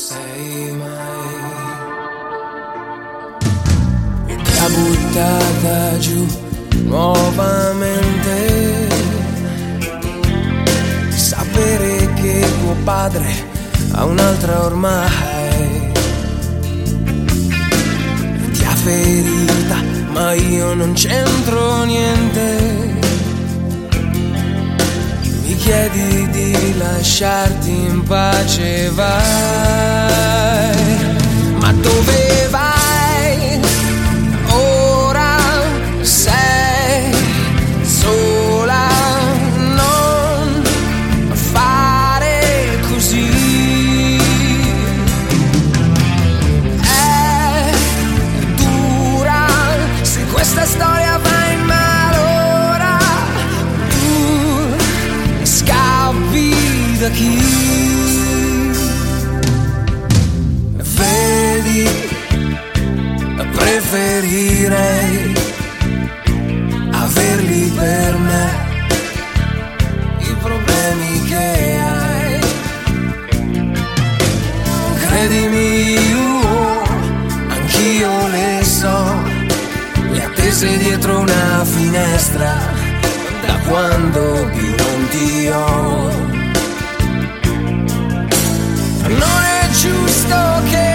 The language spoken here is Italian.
sei mai. E ti ha buttata giù nuovamente. Sapere che tuo padre ha un'altra ormai. Ti ha ferita, ma io non c'entro niente. Mi chiedi di lasciarti in pace, vai. Ma dove vai? Ora sei sola, non fare così. È dura se questa storia va in malora. Tu scappi da chi? Vedi, preferirei averli per me i problemi che hai. Credimi, anch'io le so, le attese dietro una finestra da quando più non ti ho. Non è giusto che